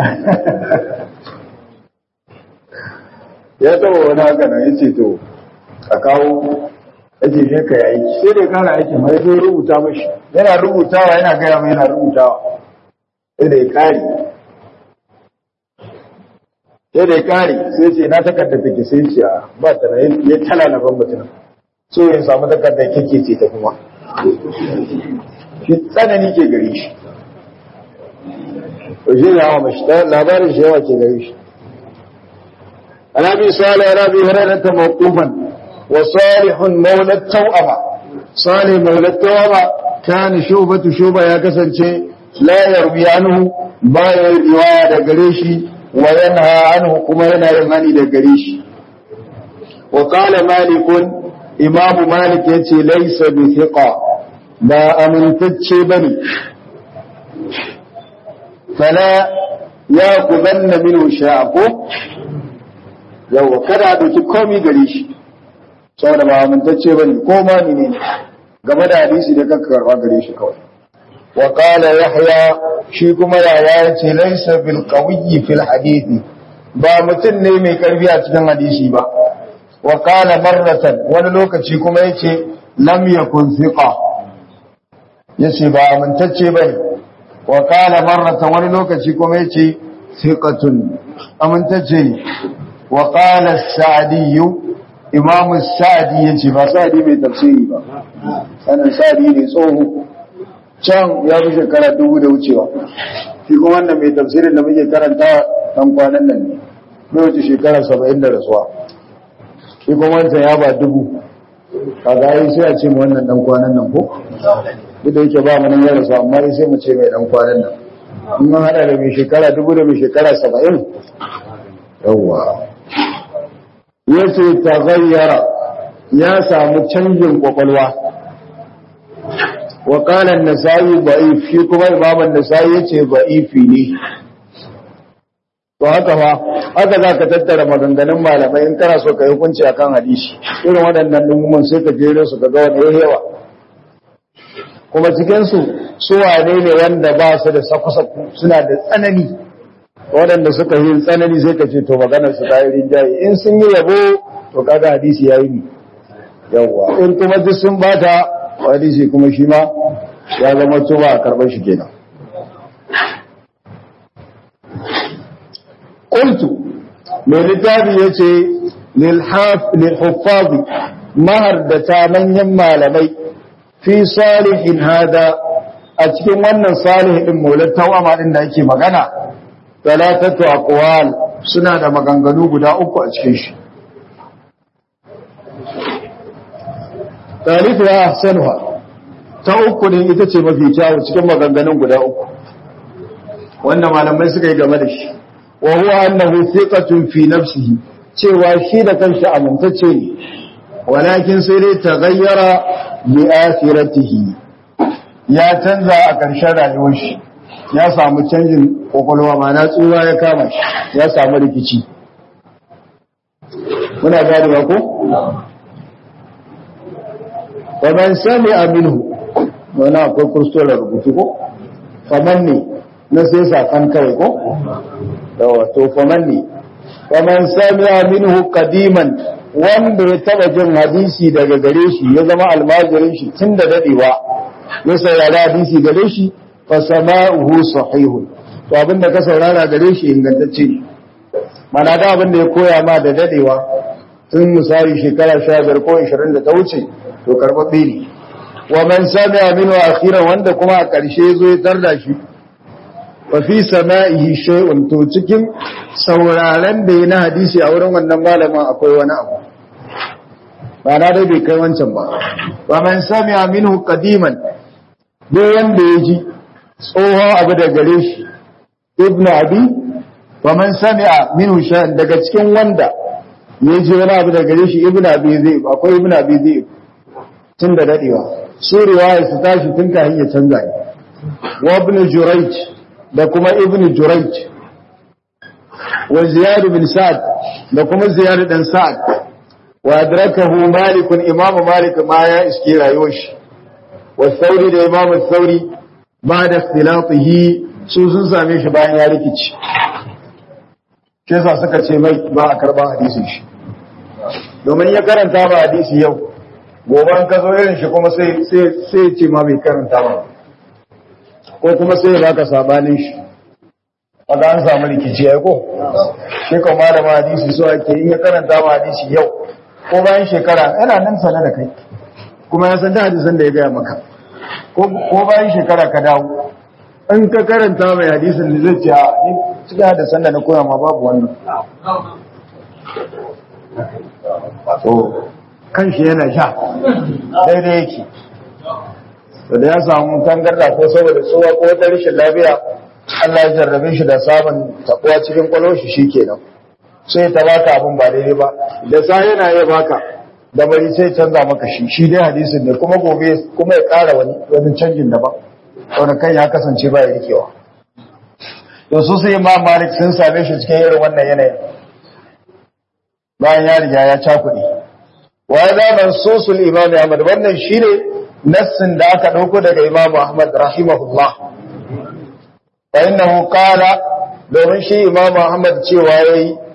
ya taba wani haka nan ya ce to a kawo ake je ka yi aiki sai dai kana aiki mai zai rubuta mashi yana rubutawa yana gaya mai yana rubutawa sai da ya kare sai ce na takardar take sai ce ba ta na ya tala na ban mutum so ya samu takardar kake ce ta kuma shi tsanani ke gare shi shi ne hawa mashi labarin shi yawa ke gare shi عن ابي صالح عن ابي هريره موقوفا وصالح مولى التوأمة صالح مولى التوأمة كان شوبة يا كسنشي لا يروي عنه بايع الرواية دقريشي وينهى عنه كما ينهى يماني دقريشي وقال مالك إمام مالك يتي ليس بثقة ما أمنتتشي بني فلا يأخذن منه شاءكم yau kada a ɗauki komi gare shi saboda ba amintacce ba ne ko ma ne game da hadisi da kanka karɓa gare shi kawai wa qala yahya shi kuma yaya yace laysa bil qawiyyi fil hadisi ba mutum ne mai karfi a cikin hadisi ba wa qala marratan wani lokaci kuma yace lam yakun thiqa yace ba amintacce bane wa qala marratan wani lokaci kuma yace thiqatun amintacce ne wa qala as-sa'di imam as-sa'di yace ba sa'di mai tafsiri ba sanan sa'di ne tsoho can ya fi shekara 2000 da wucewa shi kuma wannan mai tafsirin da muke karanta dan kwanan nan ne bai wuce shekara 70 da rasuwa shi kuma wancan ya ba 1000 kaga ai sai a ce mu wannan dan kwanan nan ko duk da yake ba mu nan ya rasu amma sai mu ce mai dan kwanan nan in mun hada da mai shekara 1000 da mai shekara 70 yawa yace tagayyara ya samu canjin kwakwalwa wa qala an-nasa'i da'if shi kuma imam an-nasa'i yace da'ifi ne to haka fa haka zaka tattara maganganun malamai in kana so ka yi hukunci akan hadisi irin waɗannan dumuman sai ka jere su ka ga wani yawa kuma cikin su wane ne wanda ba su da saku-saku suna da tsanani waɗanda suka yi tsanani sai ka ce to maganar su ta yi rinjaye in sun yi yabo to kaga hadisi ya yi yawa in kuma duk sun bata hadisi kuma shi ma ya zama tuba a karɓar shi kenan qultu mai littafi yace lil huffaz mahar da ta manyan malamai fi salihin hada a cikin wannan salih din maulat tawama din da ake magana talatatu aqwal suna da maganganu guda uku a cikin shi talifu ya ahsanuha ta uku ne ita ce mafi kyawu cikin maganganun guda uku wanda malamai suka yi game da shi wa huwa annahu thiqatun fi nafsihi cewa shi da kanshi amintacce ne walakin sai dai taghayyara bi akhiratihi ya canza a ƙarshen rayuwar shi ya samu canjin kokolwa mana tsuwa ya kama shi ya samu rikici muna gane ba ko wa man sami'a minhu wala akwai kurstolar rubutu ko faman ne na sai sakan kawai ko yawa to faman ne wa man sami'a minhu qadiman wanda ya taba jin hadisi daga gare shi ya zama almajirin shi tun da dadewa ya saurara hadisi gare shi fa sama'uhu sahihun to abinda ka saurara gare shi ingantacce ne mana da abinda ya koya ma da dadewa tun misali shekara 15 ko 20 da ta wuce to karbabbe ne wa man sami'a minhu akhiran wanda kuma a karshe zo ya tarda shi fa fi sama'ihi shay'un to cikin sauraron da yana hadisi a wurin wannan malamin akwai wani abu ba na dai bai kai wancan ba wa man sami'a minhu qadiman duk wanda ya ji tsohon abu da gare shi ibnu abi wa man sami'a minhu shay'an daga cikin wanda ya ji wani abu da gare shi ibnu abi zai akwai ibnu abi zai tun da dadewa su riwaya su tashi tun kafin ya canza ne wa ibnu jurayj da kuma ibnu jurayj wa ziyad bin sa'd da kuma ziyad dan sa'd wa adrakahu malik imam malik ma ya iske rayuwar shi wa thawri da imam thawri ba da ikhtilatihi su sun same shi bayan ya rikici ke sa suka ce mai ba a karban hadisin shi domin ya karanta ba hadisi yau gobe an ka zo irin shi kuma sai ce ma bai karanta ba ko kuma sai ya baka sabanin shi kaga an samu rikici ai ko shi ko malama hadisi so ake in ya karanta ma hadisi yau ko bayan shekara yana nan sana da kai kuma ya san da hadisin da ya gaya maka ko bayan shekara ka dawo in ka karanta mai hadisin da zai ce a ni cikin hadisan da na koya ma babu wannan to kan shi yana sha daidai yake da ya samu tangarda ko saboda tsowa ko wata rashin lafiya Allah ya jarrabe shi da samun tabuwa cikin kwalwar shi shikenan sai ta baka abin ba daidai ba da sa yana iya baka da bari sai canza maka shi dai hadisin ne kuma gobe kuma ya ƙara wani canjin daban wani kan ya kasance ba ya rikewa to su sai Imam Malik sun same shi cikin irin wannan yanayin bayan ya riga ya cakuɗe wa ya mansusul Imam Ahmad wannan shine nassin da aka dauko daga Imam Ahmad rahimahullah fa innahu qala domin shi Imam Ahmad cewa yayi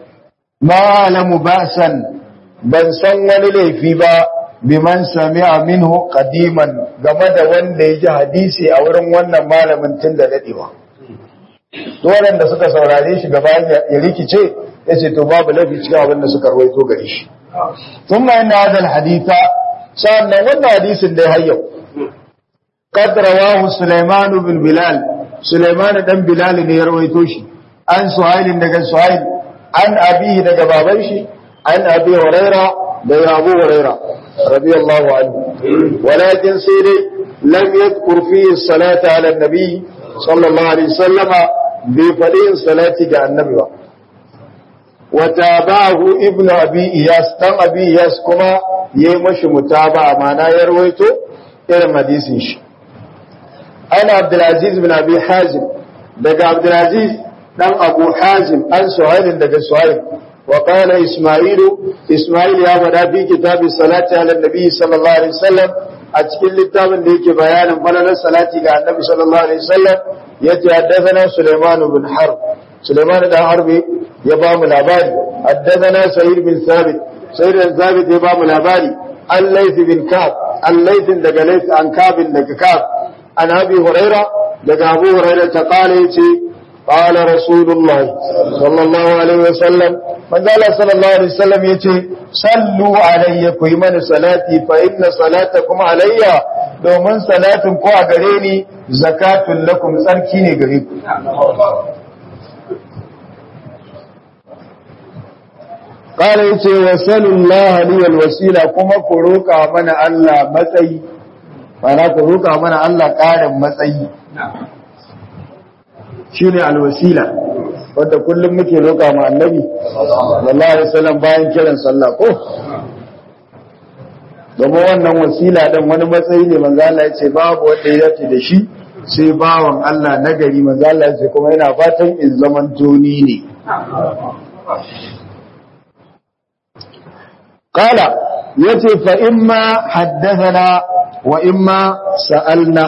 ma alamu ba'san ban san wani laifi ba biman sami'a minhu qadiman game da wanda ya ji hadisi a wurin wannan malamin tun da dadewa dole da suka saurare shi gaba ya rikice yace to babu laifi cikin abin da suka rawaito gare shi thumma inna hadha alhaditha sannan wannan hadisin da har yau qad rawahu Sulaiman bin Bilal Sulaiman dan Bilal ne ya rawaito shi an Suhail daga Suhail an abi daga baban shi an abi Hurairah daga Abu Hurairah radiyallahu anhu walakin sai lam yadhkur fihi salata ala an-nabi sallallahu alaihi wasallama bi fadin salati ga annabi ba وتابعه ابن أبي إياس تن أبي إياس كما يمشي متابعة معنا يرويته إلى مديسيش أنا عبد العزيز بن أبي حازم دقى عبد العزيز تن أبو حازم أن سهيل دقى سهيل وقال إسماعيل يا بدا في كتاب الصلاة على النبي صلى الله عليه وسلم أتكل التاب ليك بيانا فلن الصلاة على النبي صلى الله عليه وسلم يتحدثنا سليمان بن حرب سليمان بن حرب يبام العبادي حدثنا سعيد بن ثابت سعيد بن ثابت يبام العبادي الليث بن كعب الليث دقى ليث عن كعب دقى كعب عن أبي هريرة دقى أبو هريرة قال قال رسول الله صلى الله عليه وسلم من قال صلى الله عليه وسلم صلوا علي كيمن صلاتي فإن صلاتكم علي دومن صلاتكم أغريني زكاة لكم سركيني غريب قال وسلوا الله لي الوسيلة كما كروكا من الله مسي فأنا كروكا من الله قارم مسي shine alwasila wanda kullum muke roƙa ma annabi sallallahu alaihi wasallam bayan kiran sallah ko domin wannan wasila dan wani matsayi ne manzo Allah ya ce babu wanda ya ce da shi sai bawan Allah nagari manzo Allah ya ce kuma yana fatan in zaman toni ne qala yace fa imma haddathana wa imma sa'alna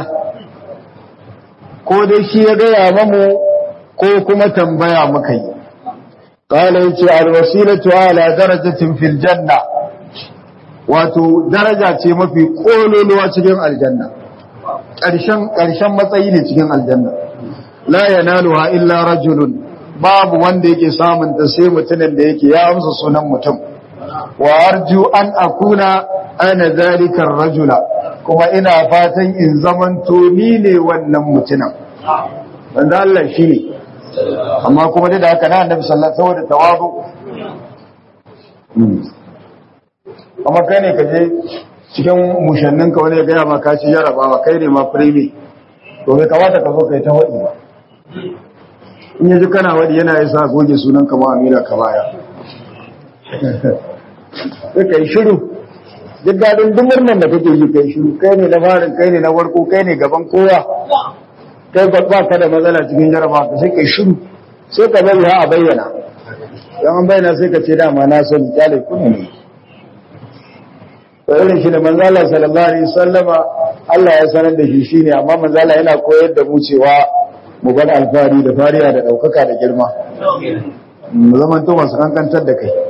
ko dai shi ya gaya mamu ko kuma tambaya muka yi qala yace alwasilatu ala darajatin fil janna wato daraja ce mafi kololuwa cikin aljanna ƙarshen matsayi ne cikin aljanna la yanaluha illa rajulun babu wanda yake samun ta sai mutumin da yake ya amsa sunan mutum wa arju an akuna ana zalika rajula kuma ina fatan in zamanto ni ne wannan mutumin wanda Allah shi ne amma kuma da haka na annabi sallallahu alaihi wasallam tawabu amma kai ne ka je cikin mushannin ka wani ya gaya maka ci jarabawa kai ne ma primi to bai kamata ka zo kai ta wadi ba in yaji kana wadi yana yasa goge sunan ka ma amira ka baya sai kai shiru duk daɗin dumurnan da kake yi kai shiru kai ne na farin kai ne na warko kai ne gaban kowa kai ba ka da matsala cikin jaraba ka sai kai shiru sai ka bari ha a bayyana yan an bayyana sai ka ce dama na sani kyale kuma ne to irin shi da manzo Allah sallallahu alaihi wasallama Allah ya sanar da shi shine amma manzo Allah yana koyar da mu cewa mu bar alfari da fariya da daukaka da girma mu zaman to masu kankantar da kai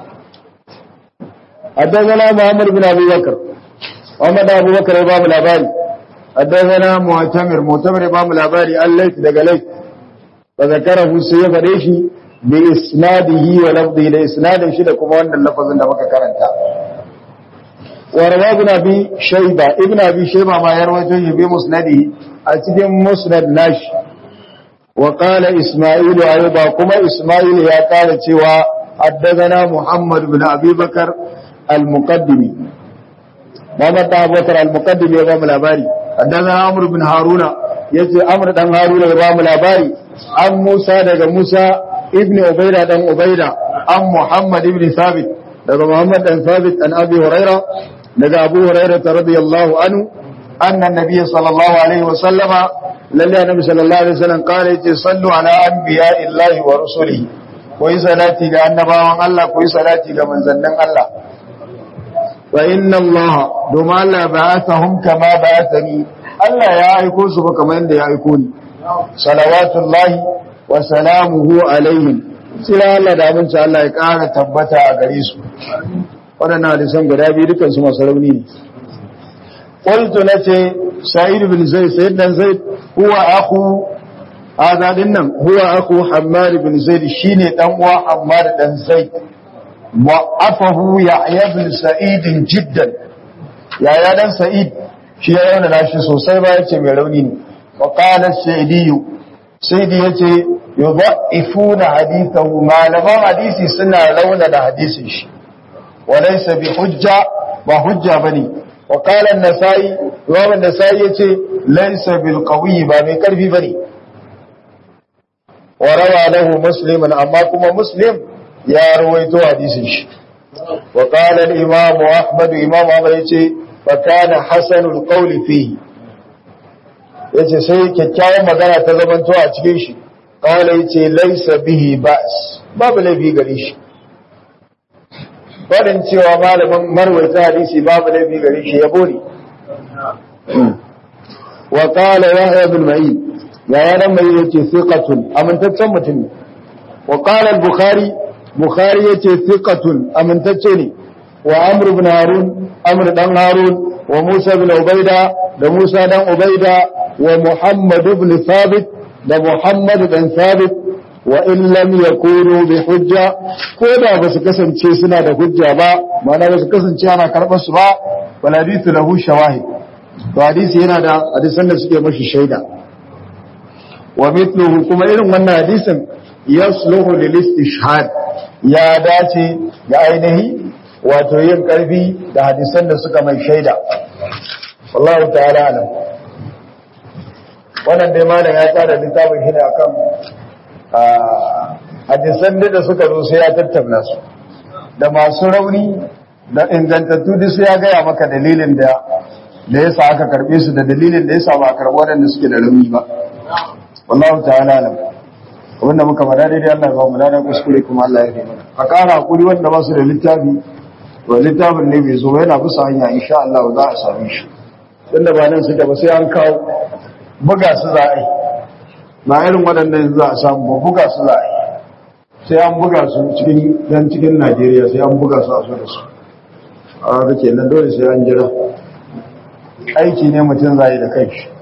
حدثنا محمد بن أبي بكر محمد أبو بكر إمام الأباري حدثنا معتمر إمام الأباري الليث دقليث فذكره السيف ريشي بإسناده ولفظه لإسناد شدكم وأن اللفظ عندما كرنتا وروى ابن أبي شيبة ما يرويه بمسنده أتدم مسند ناش وقال إسماعيل أيضا كما إسماعيل يا قال سوى حدثنا محمد بن أبي بكر المقدمي محمد أبو بكر المقدمي يبام الأباري حدثنا عمرو بن هارون يجي عمرو بن هارون يبام الأباري عن موسى دغ موسى ابن عبيدة بن عبيدة عن محمد بن ثابت دغ محمد بن ثابت عن أبي هريرة دغ أبو هريرة رضي الله عنه أن النبي صلى الله عليه وسلم لله النبي صلى الله عليه وسلم قال صلوا على أنبياء الله ورسله koyi salati ga annabawan Allah koyi salati ga manzannin Allah wa inna Allah domin Allah ba'athahum kama ba'athani Allah ya aiko su ba kamar yadda ya aiko ni salawatullahi wa salamuhu alaihim tsira Allah da aminci Allah ya ƙara tabbata a gare su waɗannan hadisan guda biyu dukansu masu rauni ne qultu nace sa'id bin zaid sayyid dan zaid huwa akhu azadin nan huwa akhu hammad bin zaid shine dan uwa hammad dan zaid mu'afahu ya'ya bin sa'id jiddan yaya dan sa'id shi ya rauna nashi sosai ba yace mai rauni ne wa qala sayyidi yace yudha'ifuna hadithahu malaman hadisi suna rauna da hadisin shi walaysa bi hujja ba hujja bane wa qala an-nasai imam an-nasai yace laysa bil qawi ba mai karfi bane wa rawa lahu musliman amma kuma muslim ya rawaito hadisin shi wa qala al-imam imam ahmad yace fa kana hasanul qawli fihi yace sai kyakkyawan magana ta zamanto a cikin shi kawai yace laisa bihi ba'as babu laifi gare shi wadin cewa malamin marwaita hadisi babu laifi gare shi yabo ne wa qala yahya bin ma'in ya yana mai yace thiqatun amintaccen mutum ne wa qala al-bukhari yace thiqatun amintacce ne wa amr ibn harun amr dan harun wa musa bin ubaida da musa dan ubaida wa muhammad ibn thabit da muhammad dan thabit wa in lam yakunu bi hujja ko da ba su kasance suna da hujja ba ma'ana ba su kasance ana karɓar su ba wal hadithu lahu shawahid to hadisi yana da hadisan da suke mashi shaida wa mithluhu kuma irin wannan hadisin yasluhu lil istishhad ya dace da ainihi wato yin karfi da hadisan da suka mai shaida wallahu ta'ala alam wannan dai malam ya tsara littafin shi ne akan hadisan da suka zo sai ya tattauna su da masu rauni da ingantattu duk sai ya gaya maka dalilin da yasa aka karbe su da dalilin da yasa ba a karbi waɗanda suke da rauni ba wallahu ta'ala alam wanda muka fada daidai Allah ya ba mu dada kuskure kuma Allah ya yi mana a ƙara hakuri wanda ba su da littafi to littafin ne bai zo ba yana bisa hanya insha Allah za a same shi tunda ba nan suke ba sai an kawo buga su za a yi ba irin waɗannan za a samu ba buga su za a yi sai an buga su cikin Najeriya sai an buga su a so da su a haka kenan dole sai an jira aiki ne mutum za yi da kai shi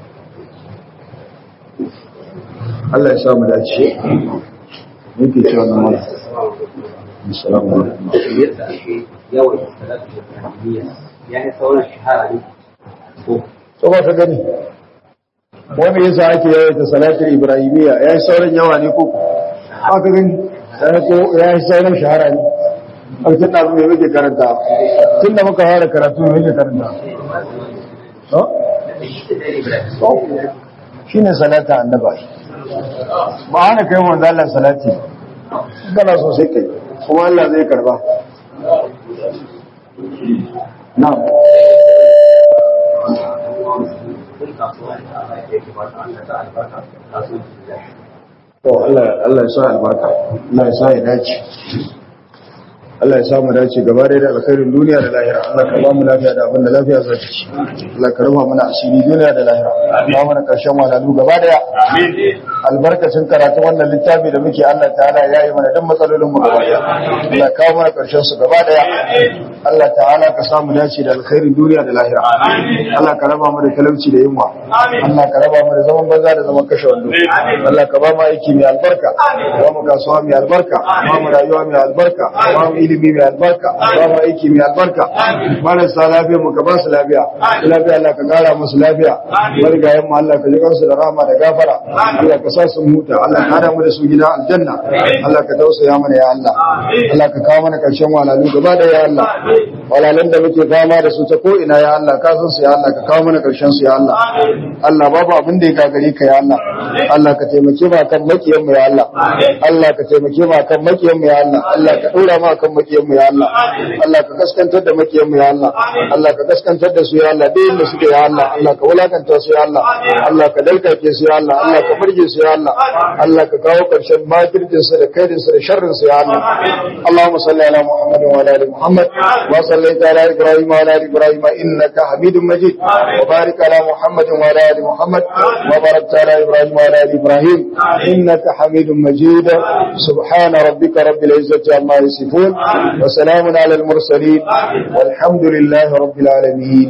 Allah ya samu dace yake cewa na mala assalamu alaikum yadda ake yawan salatu ibrahimiyya ya yi sauran shahara ne to ba ka gani wanda yasa ake yawaita salatul ibrahimiyya ya yi sauran yawa ne ko ba ka gani ya yi sauran shahara ne a cikin ɗazu mai muke karanta tun da muka fara karatu mai muke karanta shi ne salata annaba ba hana kai wanda Allah salati kana so sai kai kuma Allah zai karba na'am to Allah ya sa albarka Allah ya sa ya dace Allah ya samu dace gaba da alkhairin duniya da lahira Allah ka ba mu lafiya da abin da lafiya za ta ci Allah ka rufa mana asiri duniya da lahira ba mana karshen wadalu gaba daya albarkacin karatu wannan littafi da muke Allah ta'ala ya yi mana duk matsalolin mu gaba daya Allah ka kawo mana karshen su gaba daya Allah ta'ala ka samu dace da alkhairin duniya da lahira Allah ka raba mu da talauci da yunwa Allah ka raba mu da zaman banza da zaman kashe wando Allah ka ba mu aiki mai albarka ba mu kasuwa mai albarka ba mu rayuwa mai albarka ba mu ilimi mai albarka ba mu aiki mai albarka marasa lafiya mu ka ba su lafiya Allah ka kara musu lafiya marigayen mu Allah ka ji kansu da rahama da gafara Allah ka sa su huta Allah ka hada mu da su gida aljanna Allah ka tausaya mana ya Allah Allah ka kawo mana karshen walalu gaba da ya Allah walalan da muke fama da su ta ko ina ya Allah ka san su ya Allah ka kawo mana karshen su ya Allah Allah babu abin da ya gagare ka ya Allah Allah ka taimake mu kan makiyan mu ya Allah Allah ka taimake mu kan makiyan mu ya Allah Allah ka dora mu kan makiyan mu ya Allah Allah ka kaskantar da makiyan mu ya Allah Allah ka kaskantar da su ya Allah duk inda suke ya Allah Allah ka wulakanta su ya Allah Allah ka dalkake su ya Allah Allah ka burge su ya Allah Allah ka kawo karshen makircin su da kaidin su da sharrin su ya Allah Allahumma salli ala Muhammad wa ala ali Muhammad wa sallaita ala Ibrahim wa ala ali Ibrahim innaka Hamidum Majid wa barik ala Muhammad wa ala ali Muhammad wa barakta ala Ibrahim wa ala ali Ibrahim innaka Hamidum Majid subhana rabbika rabbil izzati amma yasifun wa salamun ala al mursalin walhamdulillahi rabbil alamin